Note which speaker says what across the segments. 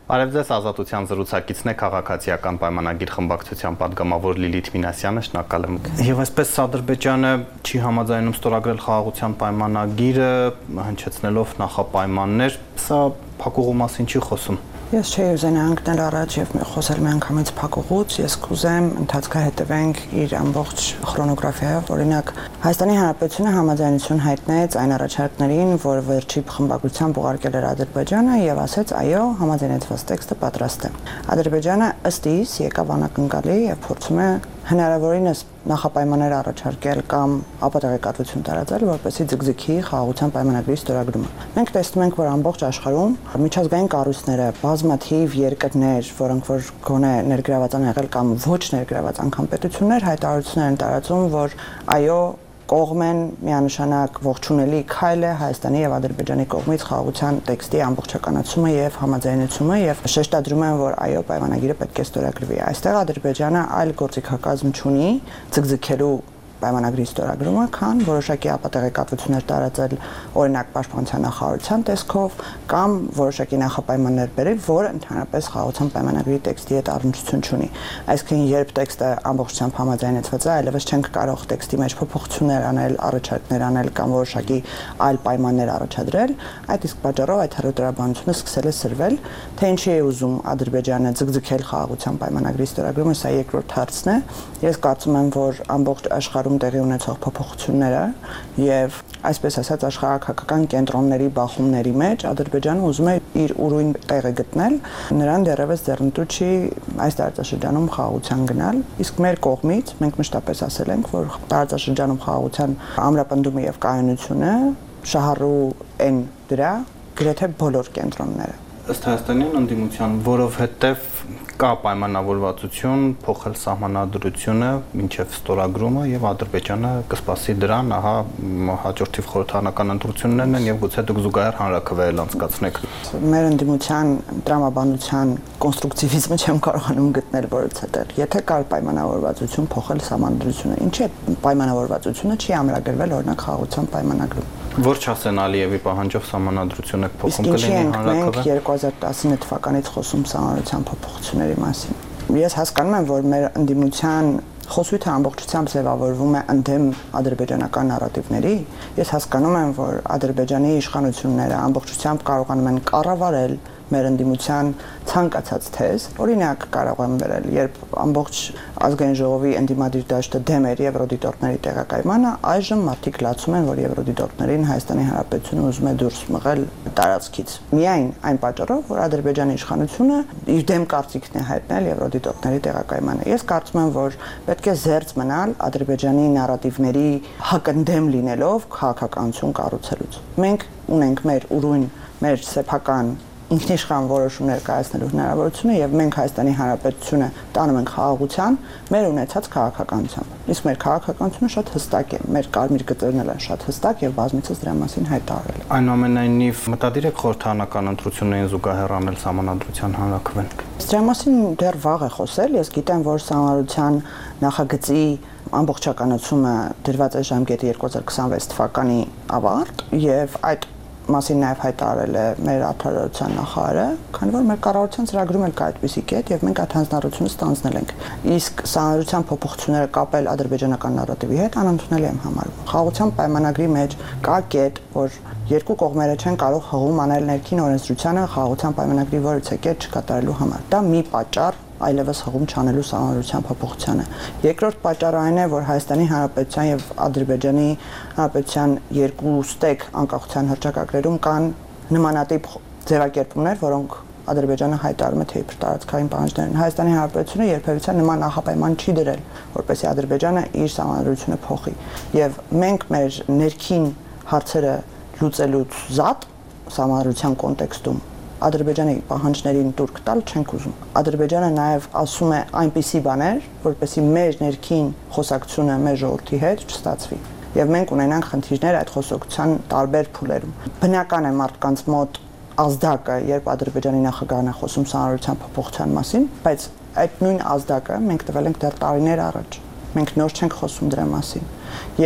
Speaker 1: Արև ձեզ ազատության զրուցակիցն է քաղաքացիական պայմանագիր խմբակցության պատգամավոր Լիլիթ Մինասյանը, շնորհակալ եմ։ Եվ այսպես Ադրբեջանը չի համաձայնում ստորագրել խաղաղության պայմանագիրը, հնչեցնելով նախապայմաններ, սա փակուղու մասին չի խոսում։
Speaker 2: Ես չէի ուզենա ընկնել առաջ եւ խոսել միանգամից փակուղուց, ես կուզեմ ընթացքը հետևենք իր ամբողջ քրոնոգրաֆիայով, օրինակ Հայաստանի Հանրապետությունը համաձայնություն հայտնեց այն առաջարկներին, որ վերջի խմբակցությամբ ուղարկել էր Ադրբեջանը եւ ասեց այո, համաձայնեցված տեքստը պատրաստ է։ Ադրբեջանը ըստ իս եկավ անակնկալի եւ փորձում է հնարավորինս նախապայմաններ առաջարկել կամ ապատեղեկատվություն տարածել, որպեսզի ձգձգի խաղաղության պայմանագրի ստորագրումը։ Մենք տեսնում ենք, որ ամբողջ աշխարհում միջազգային կառույցները, բազմաթիվ երկրներ, որոնք որ գոնե ներգրաված են եղել կամ ոչ ներգրաված անգամ պետություններ, հայտարարություններ են տարածում, որ այո, կողմ են միանշանակ ողջունելի քայլ է Հայաստանի եւ Ադրբեջանի կողմից խաղաղության տեքստի ամբողջականացումը եւ համաձայնեցումը եւ շեշտադրում են, որ այո, պայմանագիրը պետք է ստորագրվի։ Այստեղ Ադրբեջանը այլ գործիքակազմ չունի ձգձգելու պայմանագրի ստորագրումը, քան որոշակի ապատեղեկատվություններ տարածել օրինակ պաշտպանության նախարարության տեսքով կամ որոշակի նախապայմաններ բերել, որը ընդհանրապես խաղաղության պայմանագրի տեքստի հետ առնչություն չունի։ Այսինքն, երբ տեքստը ամբողջությամբ համաձայնեցված է, այլևս չենք կարող տեքստի մեջ փոփոխություններ անել, առաջարկներ անել կամ որոշակի այլ պայմաններ առաջադրել, այդ իսկ պատճառով այդ հռետորաբանությունը սկսել է սրվել, թե ինչի է ուզում Ադրբեջանը ձգձգել խաղաղության պայմանագրի ստորագրումը, սա երկրորդ հարցն է։ Ես կարծում եմ, որ ամբողջ աշխարհում տեղի ունեցող փոփոխությունները եւ այսպես ասած աշխարհակական կենտրոնների բախումների մեջ Ադրբեջանը ուզում է իր ուրույն տեղը գտնել, նրան դեռևս ձեռնտու չի այս տարածաշրջանում խաղաղության գնալ, իսկ մեր կողմից մենք մշտապես ասել ենք, որ տարածաշրջանում խաղաղության ամրապնդումը եւ կայունությունը շահառու են դրա գրեթե բոլոր կենտրոնները։
Speaker 1: Ըստ Հայաստանյան ընդդիմության, որովհետև կա պայմանավորվածություն փոխել սահմանադրությունը մինչև ստորագրումը եւ Ադրբեջանը կսպասի դրան, ահա հաջորդիվ խորհրդարանական ընտրություններն են եւ գուցե դուք զուգահեռ հանրաքվեել անցկացնեք։
Speaker 2: Մեր ընդդիմության տրամաբանության կոնստրուկտիվիզմը չեմ կարողանում գտնել որից հետո։ Եթե կար պայմանավորվածություն փոխել սահմանադրությունը, ինչի է պայմանավորվածությունը չի ամրագրվել օրինակ խաղաղության պայմանագրում։
Speaker 1: Որ չասեն Ալիևի պահանջով սահմանադրություն եք փոխում կլինի հանրաքվե։
Speaker 2: 2019 թվականից խոսում սահմանադրության փոփոխությունների մասին։ Ես հասկանում եմ, որ մեր ընդդիմության խոսույթը ամբողջությամբ ձևավորվում է ընդդեմ ադրբեջանական նարատիվների։ Ես հասկանում եմ, որ Ադրբեջանի իշխանությունները ամբողջությամբ կարողանում են կառավարել մեր ընդդիմության ցանկացած թեզ, օրինակ կարող եմ վերել, երբ ամբողջ ազգային ժողովի ընդդիմադիր դաշտը դեմ էր եվրոդիտորդների տեղակայմանը, այժմ մարդիկ լացում են, որ եվրոդիտորդներին Հայաստանի Հանրապետությունը ուզում է դուրս մղել տարածքից։ Միայն այն պատճառով, որ Ադրբեջանի իշխանությունը իր դեմ կարծիքն է հայտնել եվրոդիտորդների տեղակայմանը։ Ես կարծում եմ, որ պետք է զերծ մնալ Ադրբեջանի նարատիվների հակընդդեմ լինելով քաղաքականություն կառուցելուց։ Մենք ունենք մեր ուրույն, մեր սեփական ինքնիշխան որոշումներ կայացնելու հնարավորությունը եւ մենք Հայաստանի Հանրապետությունը տանում ենք խաղաղության մեր ունեցած քաղաքականությամբ։ Իսկ մեր քաղաքականությունը շատ հստակ է, մեր կարմիր գծերն են շատ հստակ եւ բազմիցս դրա մասին հայտարարել։
Speaker 1: Այնուամենայնիվ մտադիր եք խորհրդարանական ընտրություններին զուգահեռ անել սահմանադրության հանրաքվեն։
Speaker 2: Դրա մասին դեռ վաղ է խոսել, ես գիտեմ, որ սահմանադրության նախագծի ամբողջականացումը դրված է ժամկետի 2026 թվականի ավարտ եւ այդ մասին նաև հայտարարել է մեր արտարարության նախարարը, քանի որ մեր կառավարության ծրագրում էլ կա այդպիսի կետ եւ մենք այդ հանձնառությունը ստանձնել ենք։ Իսկ սահմանադրության փոփոխությունները կապել ադրբեջանական նարատիվի հետ անընդունելի եմ համարում։ Խաղաղության պայմանագրի մեջ կա կետ, որ երկու կողմերը չեն կարող հղում անել ներքին օրենսդրությանը խաղաղության պայմանագրի որևէ կետ չկատարելու համար։ Դա մի պատճառ այլևս հղում չանելու սահմանադրության փոփոխությանը։ Երկրորդ պատճառը այն է, որ Հայաստանի Հանրապետության եւ Ադրբեջանի Հանրապետության երկու ստեկ անկախության հռչակագրերում կան նմանատիպ ձևակերպումներ, որոնք Ադրբեջանը հայտարարում է թե իբր տարածքային պահանջներ են։ Հայաստանի Հանրապետությունը երբևիցե նման նախապայման չի դրել, որպեսզի Ադրբեջանը իր սահմանադրությունը փոխի։ Եվ մենք մեր ներքին հարցերը լուծելուց զատ սահմանադրության կոնտեքստում Ադրբեջանի պահանջներին տուրք տալ չենք ուզում։ Ադրբեջանը նաև ասում է այնպիսի բաներ, որպեսզի մեր ներքին խոսակցությունը մեր ժողովրդի հետ չստացվի։ Եվ մենք ունենանք խնդիրներ այդ խոսակցության տարբեր փուլերում։ Բնական է մարդկանց մոտ ազդակը, երբ Ադրբեջանի նախագահն է խոսում սահմանադրության փոփոխության մասին, բայց այդ նույն ազդակը մենք տվել ենք դեռ տարիներ առաջ։ Մենք նոր չենք խոսում դրա մասին։ Եվ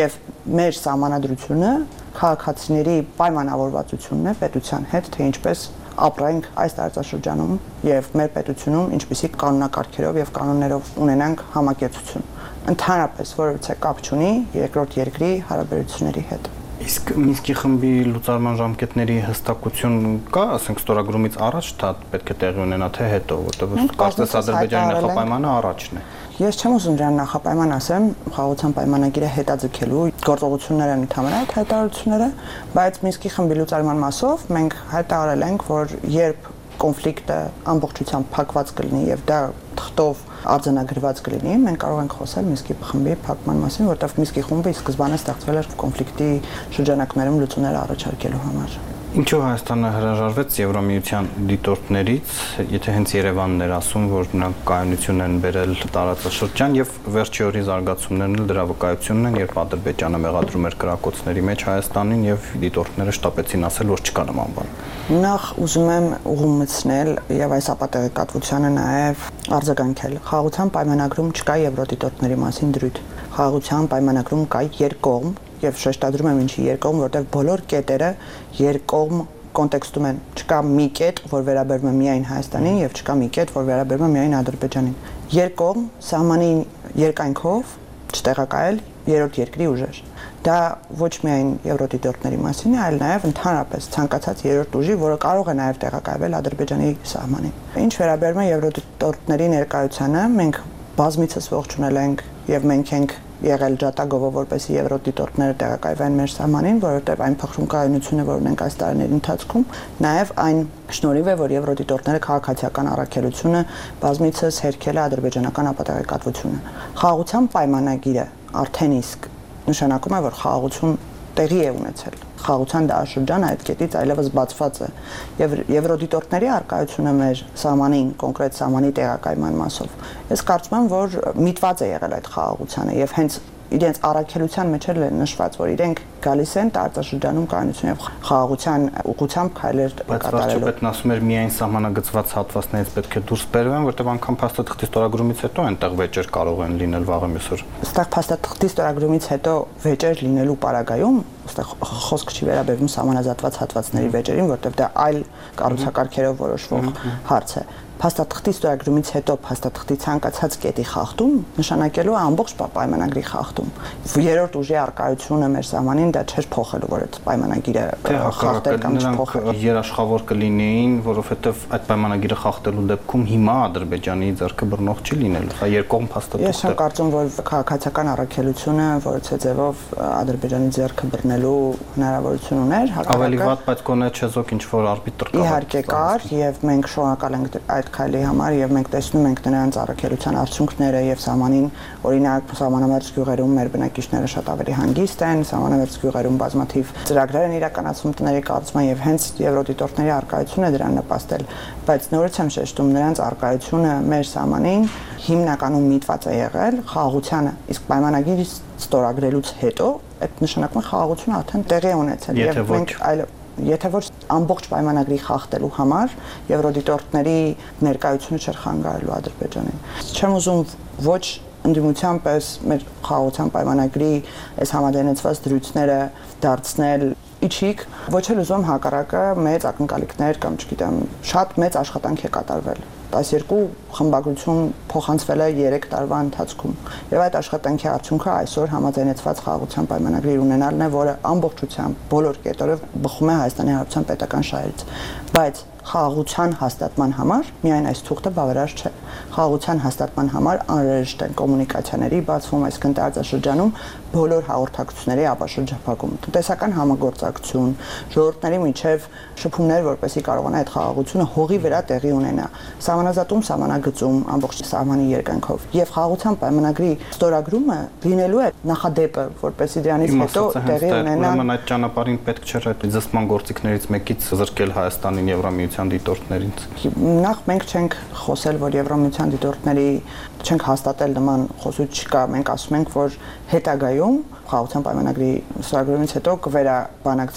Speaker 2: մեր սահմանադրությունը քաղաքացիների պայմանավորվածությունն է պետության հետ, թե ինչպես ապրենք այս տարածաշրջանում եւ մեր պետությունում ինչպիսի կանոնակարգերով եւ կանոններով ունենանք համակեցություն։ Ընդհանրապես որևէ կապ չունի երկրորդ երկրի հարաբերությունների հետ։
Speaker 1: Իսկ Մինսկի խմբի լուծարման ժամկետների հստակություն կա, ասենք ստորագրումից առաջ դա պետք է տեղի ունենա թե հետո, որտեղ կարծես Ադրբեջանի նախապայմանը առաջն է։
Speaker 2: Ես չեմ ուզում դրան նախապայման ասեմ, խաղաղության պայմանագիրը հետաձգելու գործողությունները ընդհանրապես այդ հայտարարությունները, բայց Մինսկի խմբի լուծարման մասով մենք հայտարարել ենք, որ երբ կոնֆլիկտը ամբողջությամբ փակված կլինի եւ դա թղթով արձանագրված կլինի, մենք կարող ենք խոսել Մինսկի խմբի փակման մասին, որտեղ Մինսկի խումբը սկզբանե ստեղծվել էր կոնֆլիկտի շրջանակներում լուծումներ առաջարկելու համար։
Speaker 1: Ինչու Հայաստանը հրաժարվեց Եվրամիության դիտորդներից, եթե հենց Երևանն էր ասում, որ նրանք կայունություն են բերել տարածաշրջան եւ վերջի օրի զարգացումներն էլ դրա վկայությունն են, երբ Ադրբեջանը մեղադրում էր կրակոցների մեջ Հայաստանին եւ դիտորդները շտապեցին ասել, որ չկա նման բան։
Speaker 2: Նախ ուզում եմ ուղղումցնել եւ այս ապատեղեկատվությանը նաեւ արձագանքել։ Խաղաղության պայմանագրում չկա եվրոդիտորդների մասին դրույթ։ Խաղաղության պայմանագրում կա երկկողմ եւ շեշտադրում եմ ինչի երկկողմ, որտեղ բոլոր կետերը երկկողմ կոնտեքստում են։ Չկա մի կետ, որ վերաբերում է միայն Հայաստանին եւ չկա մի կետ, որ վերաբերում է միայն Ադրբեջանին։ Երկկողմ սահմանի երկայնքով չտեղակայել երրորդ երկրի ուժեր։ Դա ոչ միայն եվրոդիտորդների մասին է, այլ նաեւ ընդհանրապես ցանկացած երրորդ ուժի, որը կարող է նաեւ տեղակայվել Ադրբեջանի սահմանին։ Ինչ վերաբերում է եվրոդիտորդների ներկայությանը, մենք բազմիցս ողջունել ենք եւ մենք ենք եղել ջատագովը, որպեսզի եվրոդիտորդները տեղակայվեն մեր սահմանին, որովհետև այն փխրուն կայունությունը, որ ունենք այս տարիների ընթացքում, նաև այն շնորհիվ է, որ եվրոդիտորդները քաղաքացիական առաքելությունը բազմիցս հերքել է ադրբեջանական ապատեղեկատվությունը։ Խաղաղության պայմանագիրը արդեն իսկ նշանակում է, որ խաղաղություն տեղի է ունեցել։ Խաղաղության դաշրջանը այդ կետից այլևս բացված է եւ եվրոդիտորդների արկայությունը մեր սահմանին, կոնկրետ սահմանի տեղակայման մասով։ Ես կարծում եմ, որ միտված է եղել այդ խաղաղությանը եւ հենց իրենց առաքելության մեջ էլ է նշված, որ իրենք գալիս են տարածաշրջանում կայունություն եւ խաղաղության ուղղությամբ քայլեր կատարելու։
Speaker 1: Բայց ասում էր միայն սահմանագծված հատվածներից պետք է դուրս բերվեն, որտեղ անգամ փաստաթղթի ստորագրումից հետո այնտեղ վեճեր կարող են լինել վաղը մյուս օր։
Speaker 2: Այստեղ փաստաթղթի ստորագրումից հետո վեճեր լինելու պարագայում, այստեղ խոսք չի վերաբերվում սահմանազատված հատվածների վեճերին, որտեղ դա այլ կառուցակարգերով որոշվող հարց է։ Փաստաթղթի ստորագրումից հետո փաստաթղթի ցանկացած կետի խախտում նշանակելու է ամբողջ պայմանագրի խախտում։ Երրորդ ուժի արկայությունը մեր սահմանին դա չէր փոխելու, որ այդ պայմանագիրը խախտել կամ չփոխել։
Speaker 1: Երաշխավոր կլինեին, որովհետև այդ պայմանագիրը խախտելու դեպքում հիմա Ադրբեջանի ձեռքը բռնող չի լինելու։ Սա երկկողմ փաստաթղթ է։
Speaker 2: Ես եմ կարծում, որ քաղաքացիական առաքելությունը որոցե ձևով Ադրբեջանի ձեռքը բռնելու հնարավորություն ուներ։
Speaker 1: Ավելի վատ, բայց կոնե չեզոք ինչ որ արբիտր կա։
Speaker 2: Իհարկե կար եւ մենք շնորհակալ ենք այդ քայլի համար եւ մենք տեսնում ենք նրանց առաքելության արդյունքները եւ սահմանին, օրինակ սահմանամերձ գյուղերում մեր բնակիչները շատ ավելի հանգիստ են, սահմանամերձ գյուղերում բազմաթիվ ծրագրեր են իրականացվում տների կառուցման եւ հենց եվրոդիտորդների արկայությունը դրան նպաստել, բայց նորից եմ շեշտում, նրանց արկայությունը մեր սահմանին հիմնականում միտված է եղել խաղաղությանը, իսկ պայմանագիրը ստորագրելուց հետո այդ նշանակում է խաղաղությունը արդեն տեղի ունեցել եւ մենք այլ Եթե ոչ ամբողջ պայմանագրի խախտելու համար եվրոդիտորդների ներկայությունը չէր խանգարելու Ադրբեջանին։ Չեմ ուզում ոչ ընդդիմության պես մեր խաղաղության պայմանագրի այս համաձայնեցված դրույթները դարձնել իջիկ, ոչ էլ ուզում հակառակը մեծ ակնկալիքներ կամ չգիտեմ, շատ մեծ աշխատանք է կատարվել։ 12 խմբագրություն փոխանցվել է 3 տարվա ընթացքում եւ այդ աշխատանքի արդյունքը այսօր համաձայնեցված խաղաղության պայմանագրի ունենալն է, որը ամբողջությամբ բոլոր կետերով բխում է Հայաստանի Հանրապետության պետական շահերից, բայց խաղաղության հաստատման համար միայն այս թուղթը բավարար չէ։ Խաղաղության հաստատման համար անհրաժեշտ են կոմունիկացիաների բացվում, այսինքն տարածաշրջանում բոլոր հաղորդակցությունների ապաշրջափակում, տնտեսական համագործակցություն, ժողովուրդների միջև շփումներ, որպեսզի կարողանա այդ խաղաղությունը հողի վրա տեղի ունենա, սահմանազատում, սահմանագծում ամբողջ սահմանի երկայնքով եւ խաղաղության պայմանագրի ստորագրումը լինելու է նախադեպը, որպեսզի դրանից հետո տեղի ունենա։
Speaker 1: Ուրեմն այդ ճանապարհին պետք չէ այդ զսպման գործիքներից մեկից զրկել Հայաստանին Եվրամիության դիտորդներից։
Speaker 2: Նախ մենք չենք խոսել, որ Եվրամիության դիտորդների չենք հաստատել նման խոսույթ չկա, մենք ասում ենք, որ հետագայում խաղաղության պայմանագրի ստորագրումից հետո կվերաբանակցվի եւ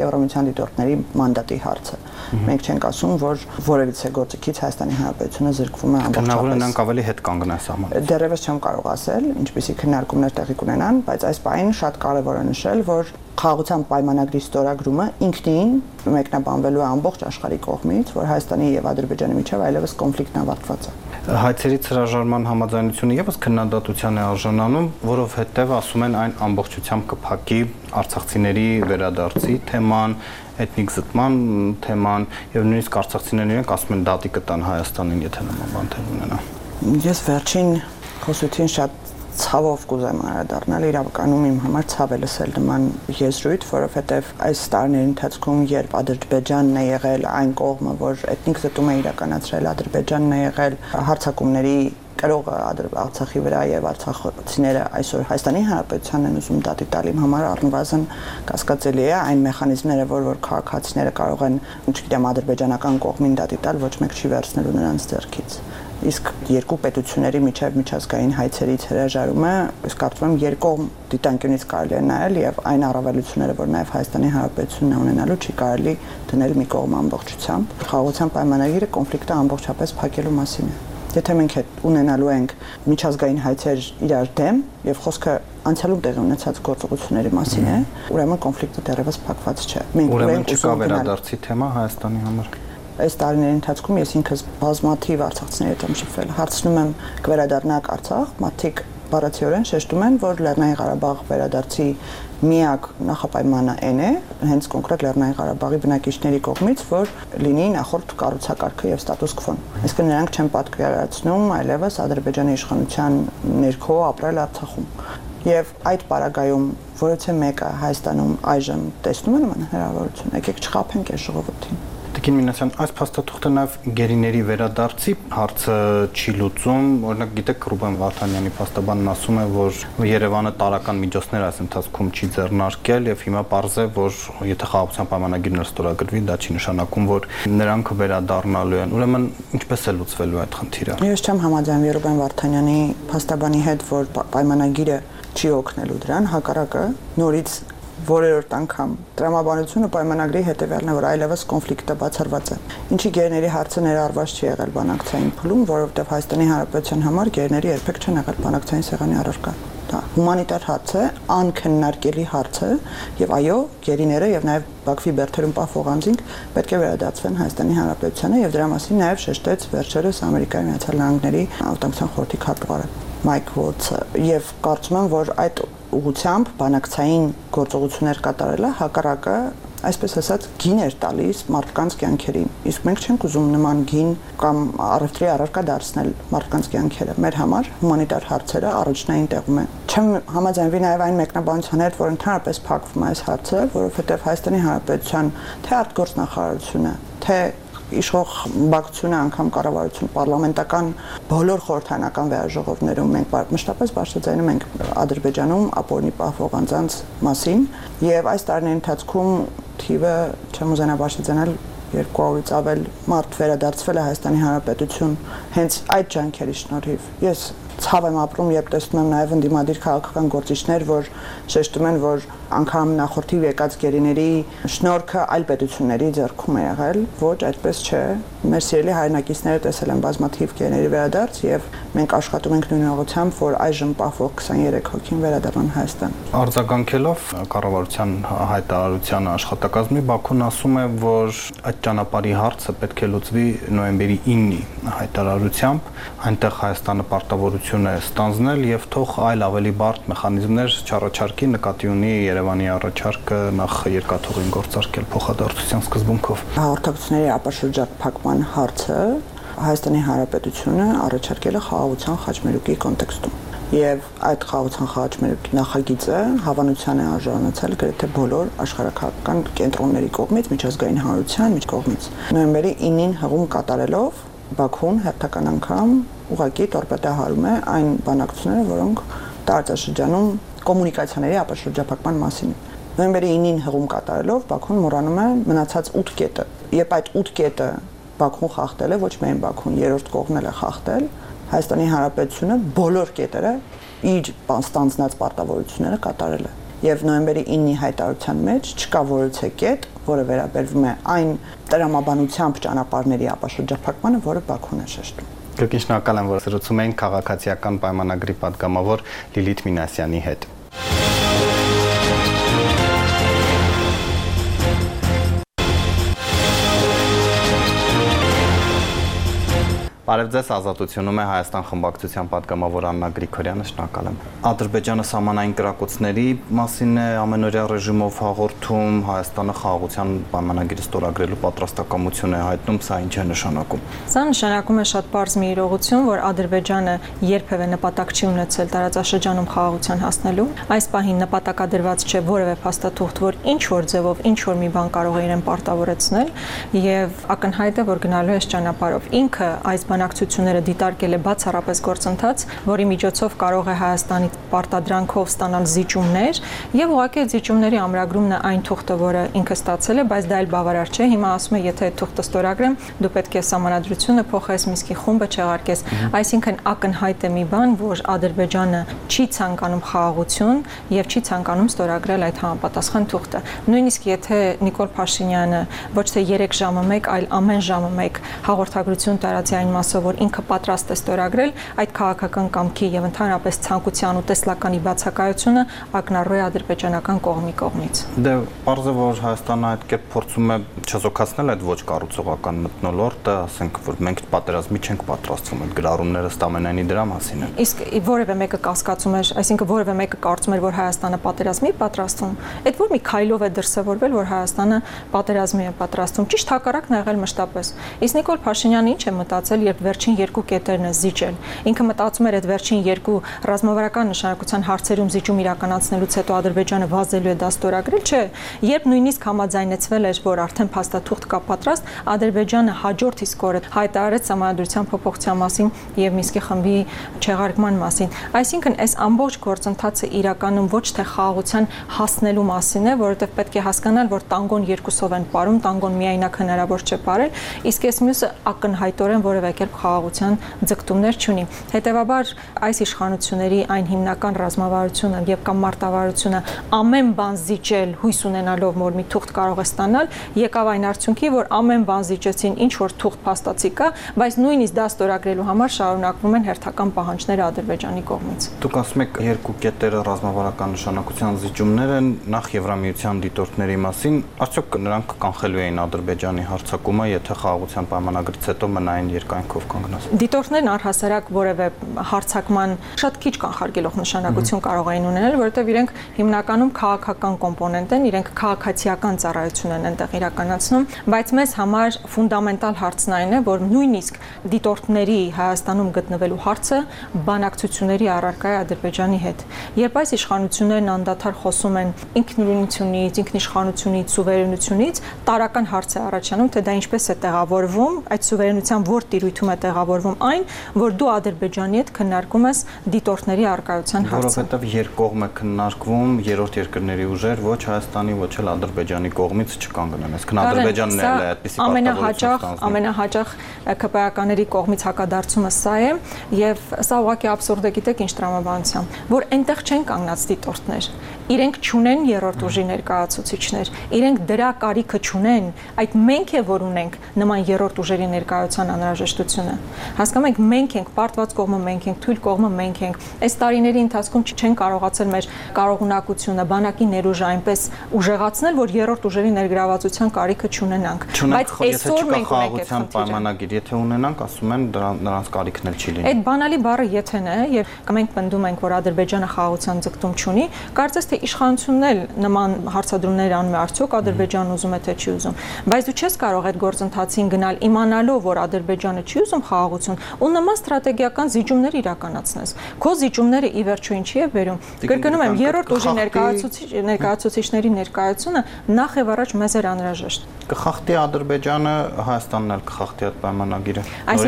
Speaker 2: Եվրոմիության դիտորդների մանդատի հարցը։ Մենք չենք ասում, որ որևիցե գործիքից Հայաստանի Հանրապետությունը զրկվում է
Speaker 1: ամբողջապես։ Նրանք ավելի հետ կանգնեն սահմանից։
Speaker 2: Դեռևս չեմ կարող ասել, ինչպիսի քննարկումներ տեղի կունենան, բայց այս պահին շատ կարևոր է նշել, որ խաղաղության պայմանագրի ստորագրումը ինքնին մեկնաբանվելու է ամբողջ աշխարհի կողմից, որ Հայաստանի եւ Ադրբեջանի միջև այլևս կոնֆլիկտն ավարտված է։
Speaker 1: Հայցերից հրաժարման համաձայնությունը եւս քննադատության է արժանանում, որովհետեւ ասում են այն ամբողջությամբ կփակի արցախցիների վերադարձի թեման, էթնիկ զտման թեման եւ նույնիսկ արցախցիներն իրենք ասում են դատի կտան Հայաստանին, եթե նման բան թեր ունենա։
Speaker 2: Ես վերջին խոսեցին շատ ցավով կուզեմ անդրադառնալ, իրականում իմ համար ցավ է լսել նման եզրույթ, որովհետև այս տարիների ընթացքում, երբ Ադրբեջանն է եղել այն կողմը, որ էթնիկ զտում է իրականացրել, Ադրբեջանն է եղել հարձակումների կրողը Արցախի վրա եւ արցախցիները այսօր Հայաստանի Հանրապետությանն են ուզում դատի տալ, իմ համար առնվազն կասկածելի է այն մեխանիզմները, որ քաղաքացիները կարող են, չգիտեմ, ադրբեջանական կողմին դատի տալ, ոչ մեկ չի վերցնելու նրանց ձեռքից։ Իսկ երկու պետությունների միջև միջազգային հայցերից հրաժարումը, ես կարծում եմ երկկողմ դիտանկյունից կարելի է նայել եւ այն առավելությունները, որ նաեւ Հայաստանի Հանրապետությունն է ունենալու, չի կարելի դնել մի կողմ ամբողջությամբ։ Խաղաղության պայմանագիրը կոնֆլիկտը ամբողջապես փակելու մասին է։ Եթե մենք ունենալու ենք միջազգային հայցեր իրար դեմ եւ խոսքը անցյալում տեղի ունեցած գործողությունների մասին է, ուրեմն կոնֆլիկտը դեռևս փակված չէ։
Speaker 1: Մենք ուրեմն չկա վերադարձի թեմա Հայաստանի համար։
Speaker 2: Այս տարիների ընթացքում ես ինքս բազմաթիվ արցախցիների հետ եմ շփվել, հարցնում եմ կվերադառնաք Արցախ, մարդիկ բառացիորեն շեշտում են, որ Լեռնային Ղարաբաղ վերադարձի միակ նախապայմանը այն է, հենց կոնկրետ Լեռնային Ղարաբաղի բնակիչների կողմից, որ լինի նախորդ կառուցակարգը եւ ստատուս քվոն։ Այսինքն նրանք չեն պատկերացնում այլևս Ադրբեջանի իշխանության ներքո ապրել Արցախում։ Եվ այդ պարագայում որևէ մեկը Հայաստանում այժմ տեսնում է նման հնարավորություն, եկեք չխաբենք այս ժողովրդին։
Speaker 1: Տիկին Մինասյան, այս փաստաթուղթը նաև գերիների վերադարձի հարցը չի լուծում, օրինակ գիտեք Ռուբեն Վարդանյանի փաստաբանն ասում է, որ Երևանը տարական միջոցներ այս ընթացքում չի ձեռնարկել եւ հիմա պարզ է, որ եթե խաղաղության պայմանագիրն ստորագրվի, դա չի նշանակում, որ նրանք վերադառնալու են։ Ուրեմն ինչպես է լուծվելու այդ խնդիրը։
Speaker 2: Ես չեմ համաձայնվի Ռուբեն Վարդանյանի փաստաբանի հետ, որ պայմանագիրը չի օգնելու դրան, հակառակը նորից որերորդ անգամ տրամաբանությունը պայմանագրի հետևյալն է, որ այլևս կոնֆլիկտը բացառված է։ Ինչի գերների հարցը ներառված չի եղել բանակցային փուլում, որովհետև Հայաստանի Հանրապետության համար գերները երբեք չեն եղել բանակցային սեղանի առարկա։ Դա հումանիտար հարց է, անքննարկելի հարց է, եւ այո, գերիները եւ նաեւ Բաքվի բերդերում պահվող անձինք պետք է վերադարձվեն Հայաստանի Հանրապետությանը եւ դրա մասին նաեւ շեշտեց վերջերս Ամերիկայի Միացյալ Նահանգների անվտանգության խորհրդի քարտուղարը Մայք Վոտսը եւ կարծում եմ, որ այդ ուղղությամբ բանակցային գործողություններ կատարելը հակառակը այսպես ասած գին էր տալիս մարդկանց կյանքերին, իսկ մենք չենք ուզում նման գին կամ առևտրի առարկա դարձնել մարդկանց կյանքերը։ Մեր համար հումանիտար հարցերը առաջնային տեղում են։ Չեմ համաձայնվի նաև այն մեկնաբանության հետ, որ ընդհանրապես փակվում է այս հարցը, որովհետև Հայաստանի Հանրապետության թե արտգործնախարարությունը, թե իշխող բակցությունը անգամ կառավարություն պարլամենտական բոլոր խորհրդանական վերաժողովներում մենք մշտապես բարձրացնում ենք Ադրբեջանում ապօրինի պահվող անձանց մասին եւ այս տարիների ընթացքում թիվը չեմ ուզենա բարձրանալ 200-ից ավել մարդ վերադարձվել է Հայաստանի Հանրապետություն հենց այդ ջանքերի շնորհիվ։ Ես ցավ եմ ապրում, երբ տեսնում եմ նաև ընդդիմադիր քաղաքական գործիչներ, որ շեշտում են, որ անգամ նախորդի եկած գերիների շնորհքը այլ պետությունների ձեռքում է եղել, ոչ այդպես չէ։ Մեր սիրելի հայրենակիցները տեսել են բազմաթիվ գերիների վերադարձ եւ մենք աշխատում ենք նույն ուղղությամբ, որ այժմ պահվող 23 հոգին վերադառնան Հայաստան։
Speaker 1: Արձագանքելով կառավարության հայտարարության աշխատակազմի, Բաքուն ասում է, որ այդ ճանապարհի հարցը պետք է լուծվի նոյեմբերի 9-ի հայտարարությամբ, այնտեղ Հայաստանը պարտավորություն է ստանձնել եւ թող այլ ավելի բարդ մեխանիզմներ չառաջարկի, նկատի ունի Երևանի առաջարկը նախ երկաթուղին գործարկել փոխադարձության սկզբունքով։
Speaker 2: Հաղորդակցությունների ապաշրջակ փակման հարցը Հայաստանի Հանրապետությունը առաջարկել է խաղաղության խաչմերուկի կոնտեքստում։ Եվ այդ խաղաղության խաչմերուկի նախագիծը հավանության է արժանացել գրեթե բոլոր աշխարհակաղակական կենտրոնների կողմից, միջազգային հանրության կողմից։ Նոյեմբերի 9-ին հղում կատարելով Բաքուն հերթական անգամ ուղղակի տորպեդահարում է այն բանակցությունները, որոնք տարածաշրջանում կոմունիկացիաների ապաշրջափակման մասին։ Նոյեմբերի 9-ին հղում կատարելով Բաքուն մոռանում է մնացած 8 կետը։ Երբ այդ 8 կետը Բաքուն խախտել է, ոչ միայն Բաքուն, երրորդ կողմն էլ է խախտել, Հայաստանի Հանրապետությունը բոլոր կետերը իր ստանձնած պարտավորությունները կատարել է։ եւ նոյեմբերի 9-ի հայտարարության մեջ չկա որևէ կետ, որը վերաբերվում է այն տրամաբանությամբ ճանապարհների ապաշրջափակմանը, որը Բաքուն է շեշտում։
Speaker 1: Կրկին շնորհակալ եմ, որ զրուցում էին քաղաքացիական պայմանագրի պատգամավոր Լիլիթ Մինասյանի հետ։ Բարև ձեզ, Ազատությունում է Հայաստան խմբակցության պատգամավոր Աննա Գրիգորյանը, շնորհակալ եմ։ Ադրբեջանը սահմանային կրակոցների մասին է ամենօրյա ռեժիմով հաղորդում, Հայաստանը խաղաղության պայմանագիրը ստորագրելու պատրաստակամություն է հայտնում, սա ինչ է նշանակում։
Speaker 3: Սա նշանակում է շատ պարզ մի իրողություն, որ Ադրբեջանը երբևէ նպատակ չի ունեցել տարածաշրջանում խաղաղության հասնելու։ Այս պահին նպատակադրված չէ որևէ փաստաթուղթ, որ ինչ որ ձևով ինչ որ մի բան կարող է իրեն պարտավորեցնել, եւ ակնհայտ է, որ գնալու է ճանապարհով։ Ինքը այս բանակցությունները դիտարկել է բացառապես գործընթաց, որի միջոցով կարող է Հայաստանի պարտադրանքով ստանալ զիջումներ եւ ուղղակի այդ զիջումների ամրագրումն է այն թուղթը, որը ինքը ստացել է, բայց դա էլ բավարար չէ։ Հիմա ասում է, եթե այդ թուղթը ստորագրեմ, դու պետք է համանadrությունը փոխես, Միսկի խումբը չեղարկես։ Այսինքն ակնհայտ է մի բան, որ Ադրբեջանը չի ցանկանում խաղաղություն եւ չի ցանկանում ստորագրել այդ համապատասխան թուղթը։ Նույնիսկ եթե Նիկոլ Փաշինյանը ոչ թե 3 ժամը 1, այլ ամեն ժամը 1 հաղորդագրություն տարածի այն մասով, որ ինքը պատրաստ է ստորագրել, այդ քաղաքական կամքի եւ ընդհանրապես ցանկության ու տեսլականի բացակայությունը ակնառու է ադրբեջանական կողմի կողմից։
Speaker 1: Դե պարզ է, որ Հայաստանը այդ կերպ փորձում է չզոքացնել այդ ոչ կառուցողական մթնոլորտը, ասենք, որ մենք պատերազմի չենք պատրաստվում, այդ գրառումները ըստ ամենայնի դրա մասին են։
Speaker 3: Իսկ որևէ մեկը կասկածում էր, այսինքն որևէ մեկը կարծում էր, որ Հայաստանը պատերազմի պատրաստվում, այդ որ մի քայլով է դրսևորվել, որ Հայաստանը պատերազմի է պատրաստվում, ճիշտ հակառակն ա եղել մշտապես։ Իսկ Նիկոլ Փաշինյանը ինչ է մտածել, երբ վերջին երկու կետերն է զիջել։ Ինքը մտածում էր, այդ վերջին երկու ռազմավարական նշանակության հարցերում զիջում իրականացնելուց հետո Ադրբեջանը վազելու է դա ստորագրել, չէ։ Երբ նույնիսկ համաձայնեցվել էր, որ արդեն փաստաթուղթ կա պատրաստ, Ադրբեջանը հաջորդ իսկ օրը հայտարարեց Սահմանադրության փոփոխության մասին եւ Միսկի խմբի չեղարկման մասին։ Այսինքն այս ամբողջ գործընթացը իրականում ոչ թե խաղաղության հասնելու մասին է, որովհետեւ պետք է հասկանալ, որ տանգոն երկուսով են ապարում, տանգոն միայնակ հնարավոր չէ ապարել, իսկ այս մյուսը ակնհայտորեն որևէ կերպ խաղաղության ձգտումներ չունի։ Հետևաբար այս իշխանությունների այն հիմնական ռազմավարությունը եւ կամ մարտավարությունը ամեն բան զիջել հույս ունենալով, որ մի թուղթ կարող է ստանալ, եկավ այն արդյունքի, որ ամեն բան զիջեցին, ինչ որ թուղթ փաստացի կա, բայց նույնիսկ դա ստորագրելու համար շարունակվում են հերթական պահանջները Ադրբեջանի կողմից։
Speaker 1: Դուք ասում եք երկու կետերը ռազմավարական նշանակության զիջումներ են, նախ Եվրամիության դիտորդների մասին, արդյոք նրանք կանխելու էին Ադրբեջանի հարձակումը, եթե խաղաղության պայմանագրից հետո մնային երկայնքով կանգնած։
Speaker 3: Դիտորդներն առհասարակ որևէ հարձակման շատ քիչ կանխարգելող նշանակություն կարող էին ունենալ, որովհետև իրենք հիմնականում քաղաքական կոմպոնենտ են, իրենք քաղաքացիական ծառայություն են այնտեղ իրականացնում, բայց մեզ համար ֆունդամենտալ հարցն այն է, որ նույնիսկ դիտորդների Հայաստանում գտնվելու հարցը բանակցությունների առարկա է Ադրբեջանի հետ։ Երբ այս իշխանություններն անդադար խոսում են ինքնուրույնությունից, ինքնիշխանությունից, սուվերենությունից, տարական հարց է առաջանում, թե դա ինչպես է տեղավորվում, այդ սուվերենության որ տիրույթում է տեղավորվում այն, որ դու Ադրբեջանի հետ քննարկում ես դիտորդների առկայության հարցը։
Speaker 1: Որովհետև երկկողմ է քննարկվում, երրորդ երկրների ուժեր ոչ Հայաստանի, ոչ էլ Ադրբեջանի կողմից չկանգնեն։ Այսինքն Ադրբեջանն էլ է այդպիսի
Speaker 3: ամենահաճախ ԿՊԱ-ականների կողմից հակադարձումը սա է, եւ սա ուղղակի աբսուրդ է, գիտեք ինչ տրամաբանությամբ, որ այնտեղ չեն կանգնած դիտորդներ։ Իրենք չունեն երրորդ ուժի ներկայացուցիչներ, իրենք դրա կարիքը չունեն, այդ մենք է որ ունենք նման երրորդ ուժերի ներկայացության անհրաժեշտությունը։ Հասկանում եք, մենք ենք պարտված կողմը, մենք ենք թույլ կողմը, մենք ենք։ Այս տարիների ընթացքում չեն կարողացել մեր կարողունակությունը, բանակի ներուժը այնպես ուժեղացնել, որ երրորդ ուժերի ներգրավվածության կարիքը չունենանք։
Speaker 1: Բայց այսօր մենք ունենք այդ պայմանագիր, եթե ունենանք, ասում են նրանց կարիքն էլ չի լինի։
Speaker 3: Այդ բանալի բառը եթեն է, եւ մենք պնդում ենք, որ Ադրբեջանը խաղաղության ձգտում չունի, կարծես թե իշխանությունն էլ նման հարցադրումներ անում է, արդյոք Ադրբեջանը ուզում է թե չի ուզում։ Բայց դու չես կարող այդ գործընթացին գնալ իմանալով, որ Ադրբեջանը չի ուզում խաղաղություն, ու նման ստրատեգիական զիջումներ իրականացնես։ Քո զիջումները ի վերջո ինչի է բերում։ Կրկնում եմ, երրորդ ուժի ներկայացուցիչների ներկայությունը նախ եւ առաջ մեզ էր անհրաժեշտ։
Speaker 1: Կխախտի Ադրբեջանը, Հայաստանն էլ կխախտի այդ պայմանագիրը։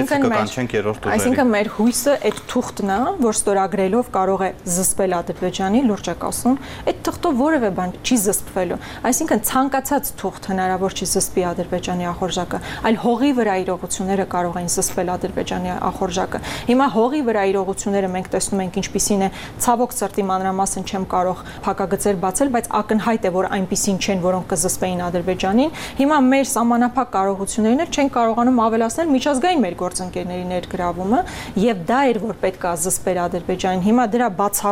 Speaker 3: Այսինքն մեր հույսը այդ թուղթն է, որ ստորագրելով կարող է զսպել Ադրբեջանի, լուրջ եք ասում, այդ թղթով որևէ բան չի զսպվելու։ Այսինքն ցանկացած թուղթ հնարավոր չի զսպի Ադրբեջանի ախորժակը, այլ հողի վրա իրողությունները կարող են զսպել Ադրբեջանի ախորժակը։ Հիմա հողի վրա իրողությունները մենք տեսնում ենք ինչպիսին է, ցավոք սրտի մանրամասն չեմ կարող փակագծեր բացել, բայց ակնհայտ է, որ այնպիսին չեն, որոնք կզսպեին Ադրբեջանին։ Հիմա մեր սահմանափակ կարողություններն չեն կարողանում ավելացնել միջազգային մեր գործընկերների ներգրավումը, եւ դա էր, որ պետք է զսպեր Ադրբեջանին։ Հիմա դրա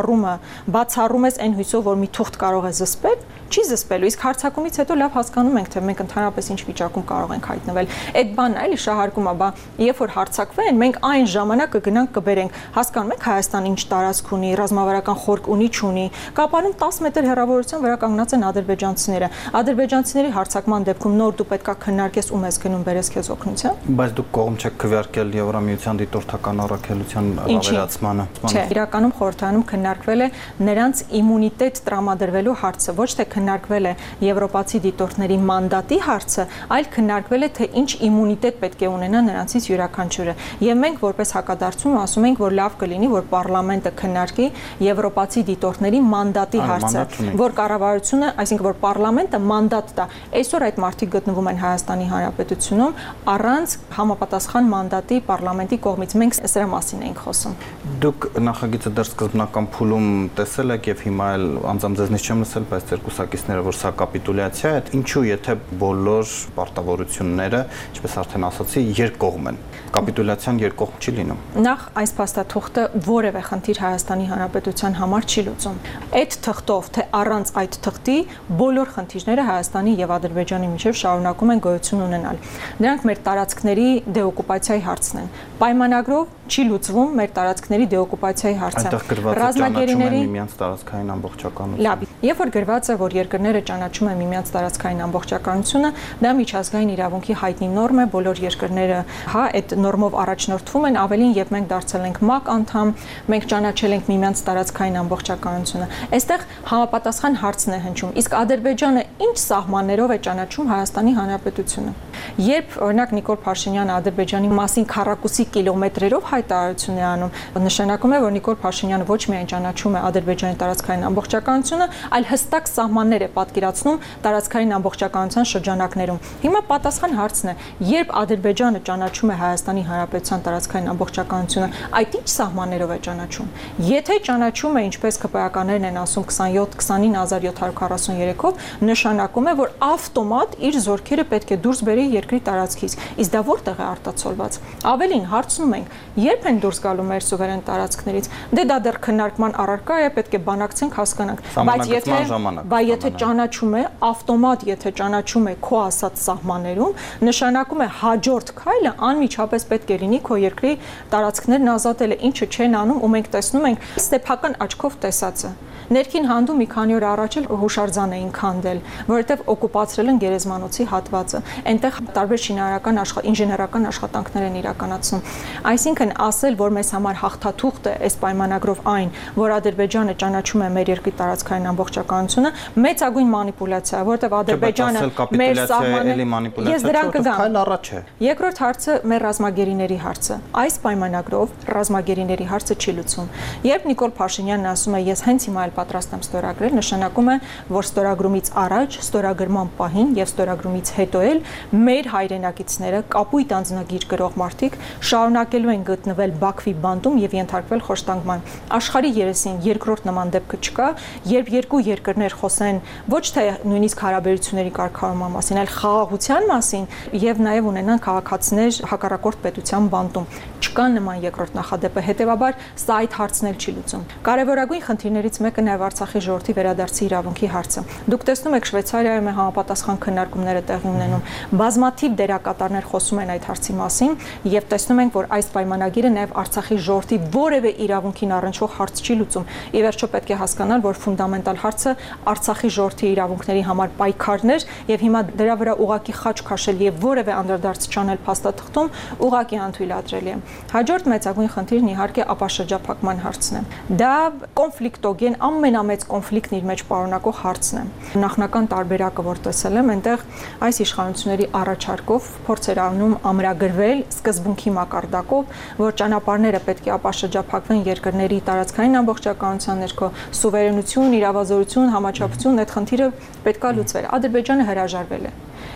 Speaker 3: բացառում ես այն հույսով, որ մի թուղթ կարող է զսպել, չի զսպելու, իսկ հարձակումից հետո լավ հասկանում ենք, թե մենք ընդհանրապես ինչ վիճակում կարող ենք հայտնվել։ Այդ բանն էլի շահարկումը, բա երբ որ հարձակվեն, մենք այն ժամանակ կգնանք կբերենք, հասկանում եք Հայաստանը ինչ տարածք ունի, ռազմավարական խորք ունի, չունի, կապանում 10 մետր հեռավորության վրա կանգնած են ադրբեջանցիները։ Ադրբեջանցիների հարձակման դեպքում նոր դու պետքա քննարկես ում ես գնում բերես քեզ օգնության։
Speaker 1: Բայց դուք կողմ չեք քվեարկել Եվրամիության դիտորդական առաքելության ավերացմանը։
Speaker 3: Չէ, իրականում խորհրդարանում քննարկվել է նրանց իմունիտետ տրամադրվելու հարցը, ոչ թե քննարկվել է եվրոպացի դիտորդների մանդատի հարցը, այլ քննարկվել է թե ինչ իմունիտետ պետք է ունենա նրանցից յուրաքանչյուրը։ Եվ մենք որպես հակադարձում ասում ենք, որ լավ կլինի, որ պարլամենտը քննարկի եվրոպացի դիտորդների մանդատի հարցը, որ կառավարությունը, այսինքն որ պարլամենտը մանդատ տա։ Այսօր այդ մարդիկ գտնվում են Հայաստանի Հանրապետությունում առանց համապատասխան մանդատի պարլամենտի կողմից։ Մենք սրա մասին ենք խոսում։
Speaker 1: Դուք նախագիծը դեռ սկզբնական փուլում տեսել եք եւ հիմա էլ անձամբ ձեզնից չեմ լսել, բայց ձեր կուսակիցները որ սա կապիտուլյացիա է, ինչու եթե բոլոր պարտավորությունները, ինչպես արդեն ասացի, երկկողմ են։ Կապիտուլյացիան երկկողմ չի լինում։
Speaker 3: Նախ այս փաստաթուղթը որևէ խնդիր Հայաստանի Հանրապետության համար չի լուծում։ Այդ թղթով, թե առանց այդ թղթի բոլոր խնդիրները Հայաստանի եւ Ադրբեջանի միջեւ շարունակում են գոյություն ունենալ։ Դրանք մեր տարածքների դեօկուպացիայի հարցն են։ Պայմանագրով չի լուծվում մեր տարածքների դեօկուպացիայի հարցը։
Speaker 1: Ռազմագերիների միմյանց տարածքային ամբողջականություն։
Speaker 3: Լավ, երբ որ գրված է, որ երկրները ճանաչում են միմյանց տարածքային ամբողջականությունը, դա միջազգային իրավունքի հայտնի նորմ է, բոլոր երկրները, հա, այդ նորմով առաջնորդվում են, ավելին երբ մենք դարձել ենք ՄԱԿ անդամ, մենք ճանաչել ենք միմյանց տարածքային ամբողջականությունը։ Այստեղ համապատասխան հարցն է հնչում։ Իսկ Ադրբեջանը ինչ սահմաններով է ճանաչում Հայաստանի Հանրապետությունը։ Երբ օրինակ Նիկոլ Փաշինյանը Ադրբեջանի մասին քառակուսի կիլոմետրերով հայտարարություն է անում, նշանակում է, որ Նիկոլ Փաշինյանը ոչ միայն ճանաչում է Ադրբեջանի տարածքային ամբողջականությունը, այլ հստակ սահմաններ է պատկերացնում տարածքային ամբողջականության շրջանակներում։ Հիմա պատասխան հարցն է, երբ Ադրբեջանը ճանաչում է Հայաստանի Հանրապետության տարածքային ամբողջականությունը, այդ ինչ սահմաններով է ճանաչում։ Եթե ճանաչում է, ինչպես ԿՊԱ-ականներն են ասում 29743-ով, նշանակում է, որ ավտոմատ իր զորքերը պետք է դուրս բերի երկրի տարածքից։ Իսկ դա որտեղ է արտացոլված։ Ավելին հարցնում ենք, երբ են դուրս գալու մեր սուվերեն տարածքներից։ Դե դա դեռ քննարկման առարկա է, պետք է բանակցենք, հասկանանք։ Բայց եթե ճանաչում է, ավտոմատ եթե ճանաչում է քո ասած սահմաններում, նշանակում է հաջորդ քայլը անմիջապես պետք է լինի քո երկրի տարածքներն ազատելը, ինչը չեն անում ու մենք տեսնում ենք ստեփական աչքով տեսածը։ Ներքին հանդու մի քանի օր առաջ էլ հուշարձան էին քանդել, որովհետև օկուպացրել են Գերեզմանոցի հատվածը։ Այնտեղ տարբեր շինարարական ինժեներական աշխատանքներ են իրականացնում։ Այսինքն ասել, որ մեզ համար հաղթաթուղթ է այս պայմանագրով այն, որ Ադրբեջանը ճանաչում է մեր երկրի տարածքային ամբողջականությունը, մեծագույն մանիպուլյացիա է, որովհետև Ադրբեջանը մեր սահմանը ես դրան կգամ։ Երկրորդ հարցը մեր ռազմագերիների հարցը։ Այս պայմանագրով ռազմագերիների հարցը չի լուծում։ Երբ Նիկոլ Փաշինյանն ասում է, ես հենց հիմա պատրաստ եմ ստորագրել, նշանակում է, որ ստորագրումից առաջ, ստորագրման պահին եւ ստորագրումից հետո էլ մեր հայրենակիցները, կապույտ անձնագիր գրող մարդիկ շարունակելու են գտնվել Բաքվի բանտում եւ ենթարկվել խոշտանգման։ Աշխարհի երեսին երկրորդ նման դեպքը չկա, երբ երկու երկրներ խոսեն ոչ թե նույնիսկ հարաբերությունների կարգավորման մասին, այլ խաղաղության մասին եւ նաեւ ունենան քաղաքացիներ հակառակորդ պետության բանտում։ Չկա նման երկրորդ նախադեպը, հետեւաբար սա այդ հարցն էլ չի լուծում։ Կարևորագույն խնդիրներից մեկը նաև Արցախի ժողովրդի վերադարձի իրավունքի հարցը։ Դուք տեսնում եք Շվեյցարիայում համապատասխան քննարկումները տեղի ունենում։ Բազմաթիվ դերակատարներ խոսում են այդ հարցի մասին եւ տեսնում ենք, որ այս պայմանագիրը նաև Արցախի ժողովրդի որևէ իրավունքին առնչվող հարց չի լուծում։ Ի վերջո պետք է հասկանալ, որ ֆունդամենտալ հարցը Արցախի ժողովրդի իրավունքների համար պայքարներ եւ հիմա դրա վրա ուղակի խաչ քաշել եւ որևէ անդրադարձ չանել փաստաթղթում ուղակի անթույլատրելի է։ Հաջորդ մեծագույն խնդիրն իհարկե ապաշրջափակման հարցն է։ Դա կոնֆլիկտոգեն ամենամեծ կոնֆլիկտն իր մեջ պարունակող հարցն է։ Նախնական տարբերակը, որ տեսել եմ, այնտեղ այս իշխանությունների առաջարկով փորձ էր անում ամրագրվել սկզբունքի մակարդակով, որ ճանապարհները պետք է ապաշրջափակվեն երկրների տարածքային ամբողջականության ներքո, սուվերենություն, իրավազորություն, համաչափություն, այդ խնդիրը պետք է լուծվեր։ Ադրբեջանը հրաժարվել է։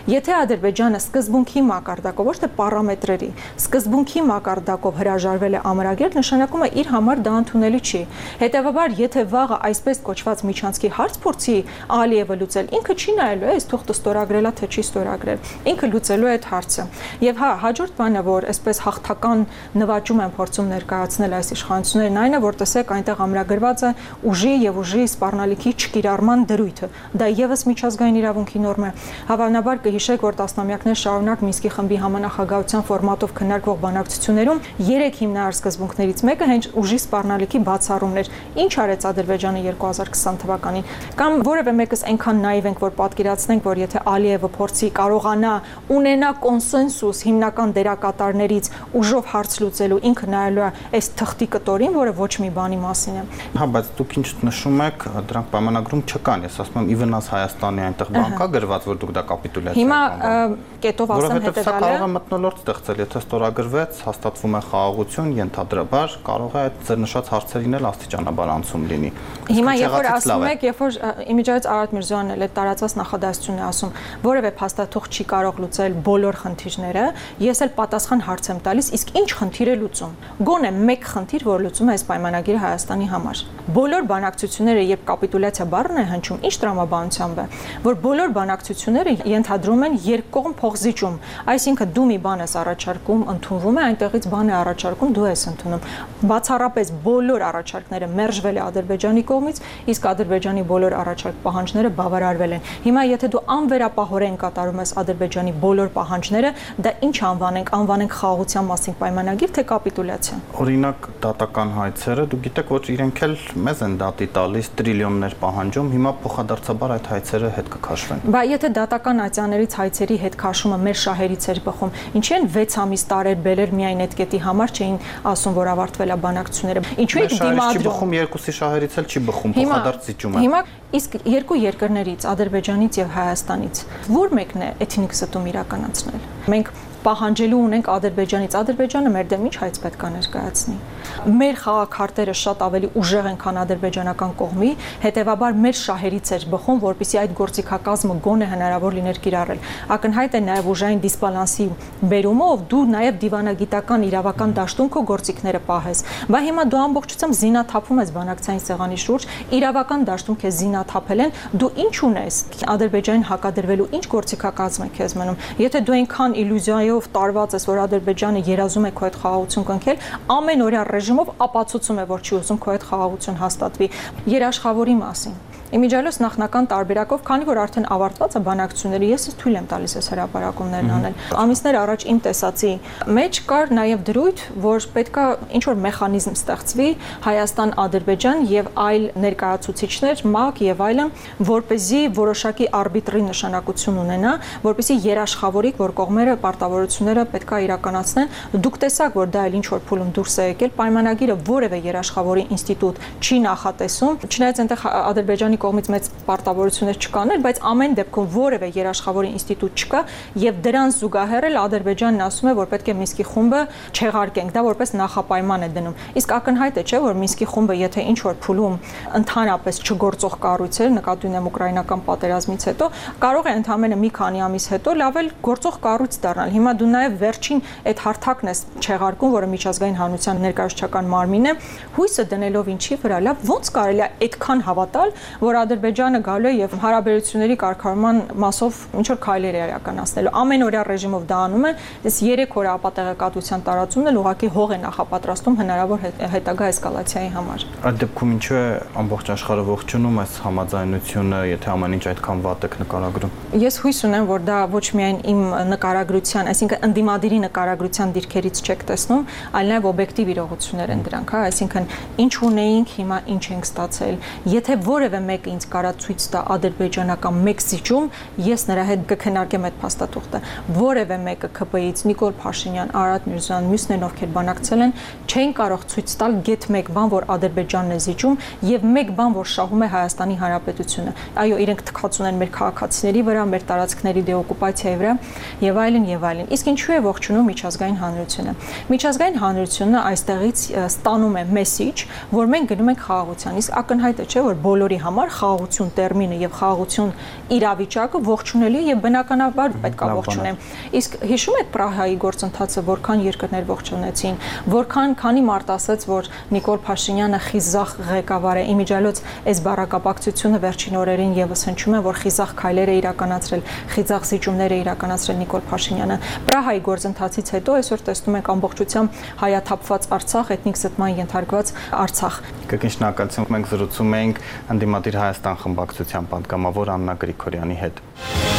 Speaker 3: Եթե Ադրբեջանը սկզբունքի մակարդակով, ոչ թե պարամետրերի, սկզբունքի մակարդակով հրաժարվել է ամրագրել, նշանակում է իր համար դա ընդունելի չի։ Հետևաբար, եթե վաղը այսպես կոչված միջանցքի հարց փորձի Ալիևը լուծել, ինքը չի նայելու է այս թուղթը ստորագրելա թե չի ստորագրել։ Ինքը լուծելու է այդ հարցը։ Եվ հա, հաջորդ բանը, որ այսպես հաղթական նվաճում են փորձում ներկայացնել այս իշխանություններն, այն է, որ տեսեք, այնտեղ ամրագրված է ուժի եւ ուժի սպառնալիքի չկիրառման դրույթը։ Դա եւս միջազգային իրավունքի նորմ է։ Հավանաբար կհիշեք, որ տասնամյակներ շարունակ Մինսկի խմբի համանախագահության ֆորմատով քննարկվող բանակցություններում 3 հիմնարար սկզբունքներից մեկը հենց ուժի սպառնալիքի բացառումն էր։ Ինչ արեց Ադրբեջանը 2020 թվականին։ Կամ որևէ մեկս այնքան նաիվ ենք, որ պատկերացնենք, որ եթե Ալիևը փորձի կարողանա ունենա կոնսենսուս հիմնական դերակատարներից ուժով հարց լուծելու, ինքը նայելու է այս թղթի կտորին, որը ոչ մի բանի մասին է։
Speaker 1: Հա, բայց դուք ինչ նշում եք, դրանք պայմանագրում չկան։ Ես ասում եմ, ի վնաս Հայաստանի այնտեղ բան կա գրված, որ դուք դա կապիտուլյացիա
Speaker 3: Հիմա կետով ասեմ
Speaker 1: հետեւյալը։ Որովհետեւ սա կարող է մթնոլորտ ստեղծել, եթե ստորագրվեց, հաստատվում է խաղաղություն, ենթադրաբար կարող է այդ ձեր նշած հարցերին էլ աստիճանաբար անցում լինի։
Speaker 3: Հիմա երբ որ ասում եք, երբ որ իմիջիայից Արարատ Միրզոյանն էլ այդ տարածված նախադասությունն է ասում, որևէ փաստաթուղթ չի կարող լուծել բոլոր խնդիրները, ես էլ պատասխան հարց եմ տալիս, իսկ ինչ խնդիր է լուծում։ Գոնե մեկ խնդիր, որ լուծում է այս պայմանագիրը Հայաստանի համար։ Բոլոր բանակցությունները, երբ կապիտուլյացիա բառն է հնչում, ինչ տրամաբանությամբ է, որ բոլոր բանակցությունները ենթադրում են երկկողմ փոխզիջում, այսինքն դու մի բան ես առաջարկում, ընդունվում է, այնտեղից բան է առաջարկում, դու ես ընդունում։ Բացառապես բոլոր առաջարկները մերժվել է Ադրբեջանի կողմից, իսկ Ադրբեջանի բոլոր առաջարկ պահանջները բավարարվել են։ Հիմա եթե դու անվերապահորեն կատարում ես Ադրբեջանի բոլոր պահանջները, դա ինչ անվանենք խաղաղության մասին պայմանագիր, թե կապիտուլյացիա։
Speaker 1: Օրինակ դատական հայցերը, դուք գիտեք, որ իրենք էլ մեզ են դատի տալիս տրիլիոններ պահանջում, հիմա փոխադարձաբար այդ հայցերը հետ կքաշվեն։
Speaker 3: Բա եթե դատական ատյաններից հայցերի հետ քաշումը մեր շահերից էր բխում, ինչի են 6 ամիս տարեր բերել միայն այդ կետի համար չէին ասում, որ ավարտվել է բանակցությունները։ Ինչու է դիմադրում։
Speaker 1: Երկուսի շահերից էլ չի բխում, փոխադարձ զիջում է։
Speaker 3: Հիմա իսկ երկու երկրներից, Ադրբեջանից եւ Հայաստանից, որ մեկն է էթնիկ ստում իրականացնել։ Մենք պահանջելու ունենք Ադրբեջանից, Ադրբեջանը մեր դեմ ինչ հայց պետք է ներկայացնի։ Մեր խաղաքարտերը շատ ավելի ուժեղ են, քան ադրբեջանական կողմի, հետևաբար մեր շահերից էր բխում, որպեսզի այդ գործիքակազմը գոնե հնարավոր լիներ կիրառել։ Ակնհայտ է նաև ուժային դիսբալանսի բերումը, ով դու նաև դիվանագիտական իրավական դաշտում քո գործիքները պահես։ Բա հիմա դու ամբողջությամբ զինաթափում ես բանակցային սեղանի շուրջ, իրավական դաշտում քեզ զինաթափել են, դու ինչ ունես Ադրբեջանին հակադրվելու, ինչ գործիքակազմ է քեզ մնում։ Եթե դու այնքան իլյուզիայով տարված ես, որ Ադրբեջանը երազում է քո հետ խաղաղություն կնքել, ամենօրյա ռեժիմով ապացուցում է, որ չի ուզում քո հետ խաղաղություն հաստատվի։ Երաշխավորի մասին իմիջիայլոց նախնական տարբերակով, քանի որ արդեն ավարտված է բանակցությունները, ես թույլ եմ տալիս այս հրապարակումներն անել։ Ամիսներ առաջ իմ տեսածի մեջ կար նաև դրույթ, որ պետքա ինչ-որ մեխանիզմ ստեղծվի Հայաստան-Ադրբեջան եւ այլ ներկայացուցիչներ, ՄԱԿ եւ այլն, որպեսզի որոշակի արբիտրի նշանակություն ունենա, որպեսզի երաշխավորիկ, որ կողմերը պարտավորությունները պետքա իրականացնեն։ Դուք տեսաք, որ դա էլ ինչ-որ փուլում դուրս է եկել, պայմանագիրը որևէ երաշխավորի ինստիտուտ չի նախատեսում, չնայած այնտեղ Ադրբեջանի կողմից մեծ պարտավորություններ չկան, բայց ամեն դեպքում որևէ երաշխավորի ինստիտուտ չկա եւ դրան զուգահեռ էլ Ադրբեջանն ասում է, որ պետք է Մինսկի խումբը չեղարկենք, դա որպես նախապայման է դնում։ Իսկ ակնհայտ է, չէ, որ Մինսկի խումբը եթե ինչ որ փուլում ընդհանրապես չգործող կառույց էր, նկատի ունեմ ուկրաինական պատերազմից հետո, կարող է ընդամենը մի քանի ամիս հետո լավ էլ գործող կառույց դառնալ։ Հիմա դու նաեւ վերջին այդ հարթակն ես չեղարկում, որը միջազգային հանրության ներկայացուցչական մարմին է, հույսը դնելով ինչի վրա, լավ, ոնց կարելի է այդքան հավատալ, որ Ադրբեջանը գալու է եւ հարաբերությունների կարգավորման մասով ինչ որ քայլեր է իրականացնելու։ Ամենօրյա ռեժիմով դա անում է, այս 3 օր ապատեղեկատվության տարածումն էլ ուղղակի հող է նախապատրաստում հնարավոր հետագա էսկալացիայի համար։
Speaker 1: Այդ դեպքում ինչու է ամբողջ աշխարհը ողջունում այս համաձայնությունը, եթե ամեն ինչ այդքան վատ է նկարագրում։
Speaker 3: Ես հույս ունեմ, որ դա ոչ միայն իմ նկարագրության, այսինքն ընդդիմադիրի նկարագրության դիրքերից չեք տեսնում, այլ նաեւ օբյեկտիվ իրողություններ են դրանք, հա, այսինքն ինչ ունեինք, հիմա ինչ ենք ստացել։ Եթե որևէ մեկը ինձ կարա ցույց տա ադրբեջանական մեկ զիջում, ես նրա հետ կքննարկեմ այդ փաստաթուղթը։ Որևէ մեկը ԿՊ-ից Նիկոլ Փաշինյան, Արարատ Միրզոյան, մյուսներն ովքեր բանակցել են, չեն կարող ցույց տալ գեթ մեկ բան, որ Ադրբեջանն է զիջում եւ մեկ բան, որ շահում է Հայաստանի Հանրապետությունը։ Այո, իրենք թքած ունեն մեր քաղաքացիների վրա, մեր տարածքների դեօկուպացիայի վրա եւ այլն եւ այլն։ Իսկ ինչու է ողջունում միջազգային հանրությունը։ Միջազգային հանրությունը այստեղից ստանում է մեսեջ, որ մենք գնում ենք խաղաղության։ Իսկ ակնհայտ է, չէ, որ բոլորի համար համար խաղաղություն տերմինը եւ խաղաղություն իրավիճակը ողջունելի եւ բնականաբար պետք է ողջունեն։ Իսկ հիշում եք Պրահայի գործընթացը, որքան երկրներ ողջունեցին, քանի մարդ ասաց, որ Նիկոլ Փաշինյանը խիզախ ղեկավար է, իմիջիալոց այս բառակապակցությունը վերջին օրերին եւս հնչում է, որ խիզախ քայլեր է իրականացրել, խիզախ զիջումներ է իրականացրել Նիկոլ Փաշինյանը։ Պրահայի գործընթացից հետո այսօր տեսնում ենք ամբողջությամբ հայաթափված Արցախ, էթնիկ զտման ենթարկված Արցախ։
Speaker 1: Կրկին շնորհակալություն, մենք զրուցում ենք ընդդիմադիր Հայաստան խմբակցության պատգամավոր Աննա Գրիգորյանի հետ։